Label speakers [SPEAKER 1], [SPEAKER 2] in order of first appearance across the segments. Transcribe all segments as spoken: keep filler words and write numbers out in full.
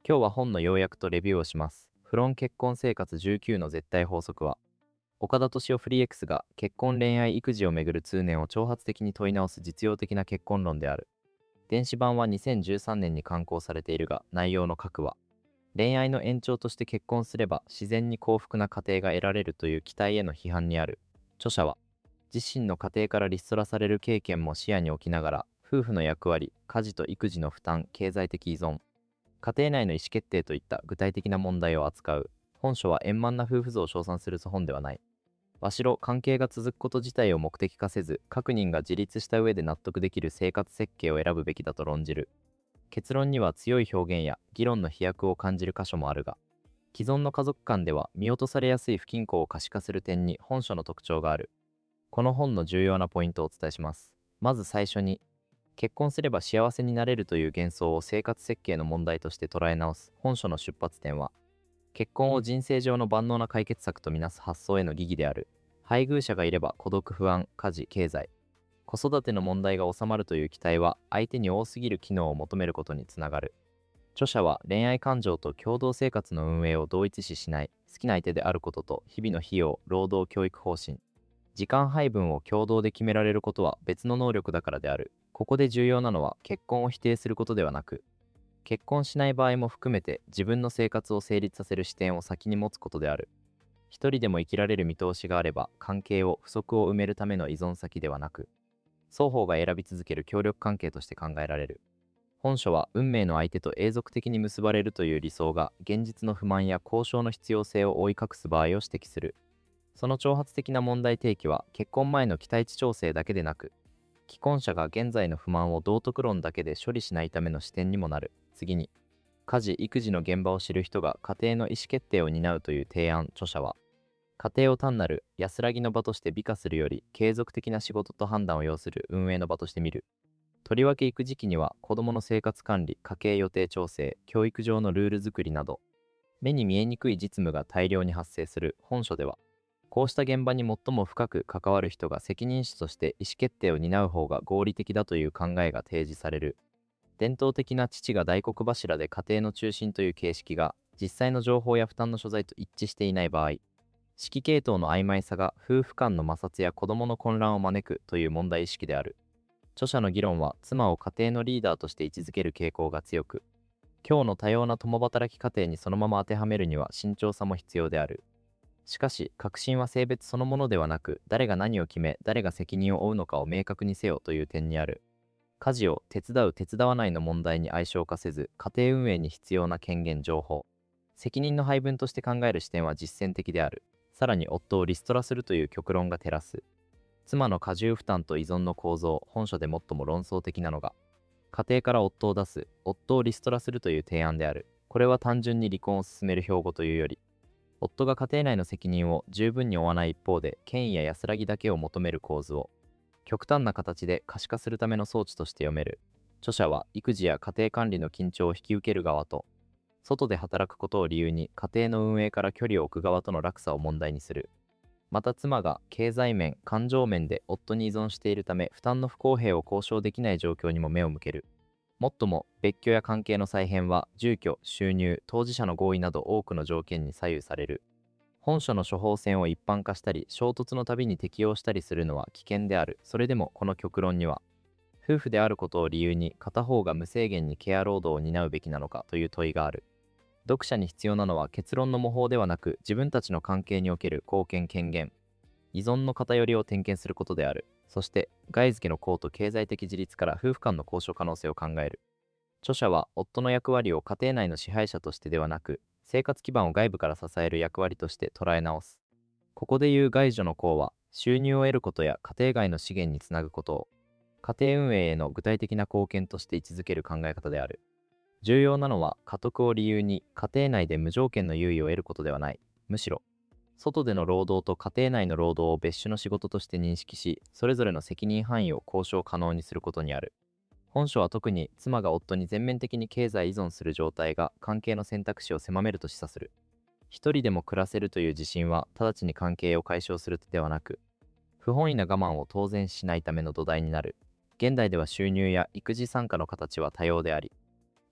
[SPEAKER 1] 今日は本の要約とレビューをします。フロン結婚生活じゅうきゅうの絶対法則は、岡田敏夫フリー X が結婚恋愛育児をめぐる通念を挑発的に問い直す実用的な結婚論である。電子版はにせんじゅうさんねんに刊行されているが、内容の核は、恋愛の延長として結婚すれば自然に幸福な家庭が得られるという期待への批判にある。著者は、自身の家庭からリストラされる経験も視野に置きながら、夫婦の役割、家事と育児の負担、経済的依存、家庭内の意思決定といった具体的な問題を扱う。本書は円満な夫婦像を称賛する本ではない。わしろ関係が続くこと自体を目的化せず、各人が自立した上で納得できる生活設計を選ぶべきだと論じる。結論には強い表現や議論の飛躍を感じる箇所もあるが、既存の家族間では見落とされやすい不均衡を可視化する点に本書の特徴がある。この本の重要なポイントをお伝えします。まず最初に、結婚すれば幸せになれるという幻想を生活設計の問題として捉え直す。本書の出発点は、結婚を人生上の万能な解決策とみなす発想への疑義である。配偶者がいれば孤独不安、家事、経済、子育ての問題が収まるという期待は相手に多すぎる機能を求めることにつながる。著者は恋愛感情と共同生活の運営を同一視しない、好きな相手であることと日々の費用、労働教育方針、時間配分を共同で決められることは別の能力だからである。ここで重要なのは結婚を否定することではなく、結婚しない場合も含めて自分の生活を成立させる視点を先に持つことである。一人でも生きられる見通しがあれば、関係を不足を埋めるための依存先ではなく、双方が選び続ける協力関係として考えられる。本書は運命の相手と永続的に結ばれるという理想が現実の不満や交渉の必要性を覆い隠す場合を指摘する。その挑発的な問題提起は結婚前の期待値調整だけでなく、既婚者が現在の不満を道徳論だけで処理しないための視点にもなる。次に、家事・育児の現場を知る人が家庭の意思決定を担うという提案。著者は、家庭を単なる安らぎの場として美化するより、継続的な仕事と判断を要する運営の場として見る。とりわけ育児期には子どもの生活管理、家計予定調整、教育上のルール作りなど、目に見えにくい実務が大量に発生する。本書では、こうした現場に最も深く関わる人が責任者として意思決定を担う方が合理的だという考えが提示される。伝統的な父が大黒柱で家庭の中心という形式が実際の情報や負担の所在と一致していない場合、指揮系統の曖昧さが夫婦間の摩擦や子供の混乱を招くという問題意識である。著者の議論は妻を家庭のリーダーとして位置づける傾向が強く、今日の多様な共働き家庭にそのまま当てはめるには慎重さも必要である。しかし、革新は性別そのものではなく、誰が何を決め、誰が責任を負うのかを明確にせよという点にある。家事を手伝う手伝わないの問題に相性化せず、家庭運営に必要な権限情報、責任の配分として考える視点は実践的である。さらに夫をリストラするという極論が照らす。妻の過重負担と依存の構造。本書で最も論争的なのが、家庭から夫を出す、夫をリストラするという提案である。これは単純に離婚を進める標語というより、夫が家庭内の責任を十分に負わない一方で、権威や安らぎだけを求める構図を、極端な形で可視化するための装置として読める。著者は育児や家庭管理の緊張を引き受ける側と、外で働くことを理由に家庭の運営から距離を置く側との落差を問題にする。また妻が経済面、感情面で夫に依存しているため負担の不公平を交渉できない状況にも目を向ける。もっとも別居や関係の再編は住居、収入、当事者の合意など多くの条件に左右される。本書の処方箋を一般化したり衝突のたびに適用したりするのは危険である。それでもこの極論には、夫婦であることを理由に片方が無制限にケア労働を担うべきなのかという問いがある。読者に必要なのは結論の模倣ではなく、自分たちの関係における貢献権限、依存の偏りを点検することである。そして外付けの功と経済的自立から夫婦間の交渉可能性を考える。著者は夫の役割を家庭内の支配者としてではなく、生活基盤を外部から支える役割として捉え直す。ここでいう外助の功は、収入を得ることや家庭外の資源につなぐことを、家庭運営への具体的な貢献として位置づける考え方である。重要なのは、家督を理由に家庭内で無条件の優位を得ることではない。むしろ、外での労働と家庭内の労働を別種の仕事として認識し、それぞれの責任範囲を交渉可能にすることにある。本書は特に妻が夫に全面的に経済依存する状態が関係の選択肢を狭めると示唆する。一人でも暮らせるという自信は直ちに関係を解消するではなく、不本意な我慢を当然しないための土台になる。現代では収入や育児参加の形は多様であり、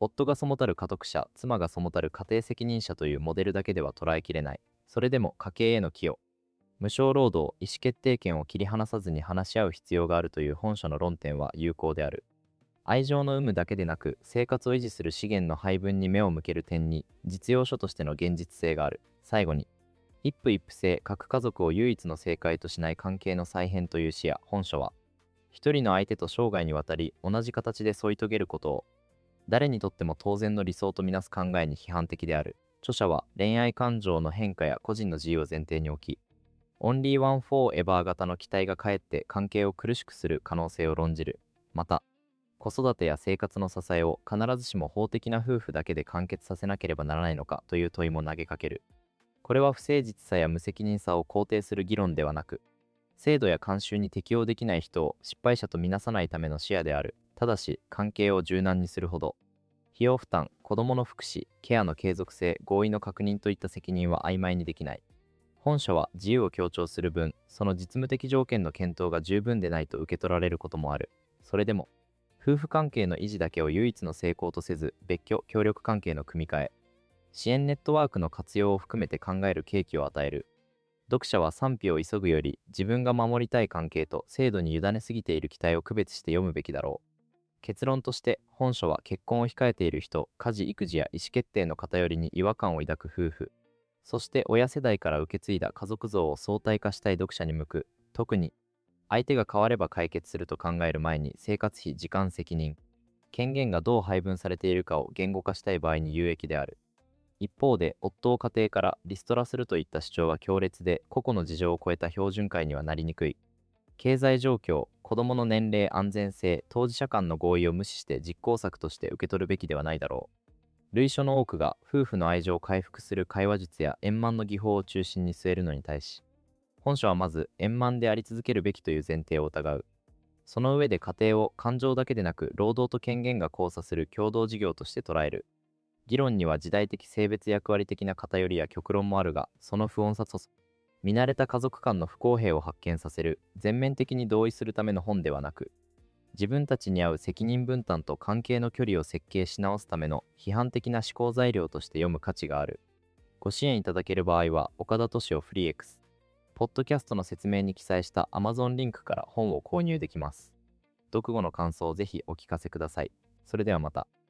[SPEAKER 1] 夫が背たる家督者、妻が背たる家庭責任者というモデルだけでは捉えきれない。それでも家計への寄与、無償労働、意思決定権を切り離さずに話し合う必要があるという本書の論点は有効である。愛情の有無だけでなく、生活を維持する資源の配分に目を向ける点に、実用書としての現実性がある。最後に、一夫一夫制、各家族を唯一の正解としない関係の再編という視野、本書は、一人の相手と生涯にわたり同じ形で添い遂げることを、誰にとっても当然の理想とみなす考えに批判的である。著者は恋愛感情の変化や個人の自由を前提に置き、オンリーワンフォーエバー型の期待がかえって関係を苦しくする可能性を論じる。また、子育てや生活の支えを必ずしも法的な夫婦だけで完結させなければならないのかという問いも投げかける。これは不誠実さや無責任さを肯定する議論ではなく、制度や慣習に適応できない人を失敗者とみなさないための視野である。ただし、関係を柔軟にするほど、費用負担、子どもの福祉、ケアの継続性、合意の確認といった責任は曖昧にできない。本書は自由を強調する分、その実務的条件の検討が十分でないと受け取られることもある。それでも、夫婦関係の維持だけを唯一の成功とせず、別居・協力関係の組み替え、支援ネットワークの活用を含めて考える契機を与える。読者は賛否を急ぐより、自分が守りたい関係と制度に委ねすぎている期待を区別して読むべきだろう。結論として、本書は結婚を控えている人、家事・育児や意思決定の偏りに違和感を抱く夫婦、そして親世代から受け継いだ家族像を相対化したい読者に向く。特に、相手が変われば解決すると考える前に生活費、時間、責任、権限がどう配分されているかを言語化したい場合に有益である。一方で、夫を家庭からリストラするといった主張は強烈で、個々の事情を超えた標準化にはなりにくい。経済状況、子どもの年齢、安全性、当事者間の合意を無視して実行策として受け取るべきではないだろう。類書の多くが夫婦の愛情を回復する会話術や円満の技法を中心に据えるのに対し、本書はまず円満であり続けるべきという前提を疑う。その上で家庭を感情だけでなく労働と権限が交差する共同事業として捉える。議論には時代的性別役割的な偏りや極論もあるが、その不穏さこそ、見慣れた家族間の不公平を発見させる、全面的に同意するための本ではなく、自分たちに合う責任分担と関係の距離を設計し直すための批判的な思考材料として読む価値がある。ご支援いただける場合は、岡田敏夫フリー X、ポッドキャストの説明に記載した Amazon リンクから本を購入できます。読後の感想をぜひお聞かせください。それではまた。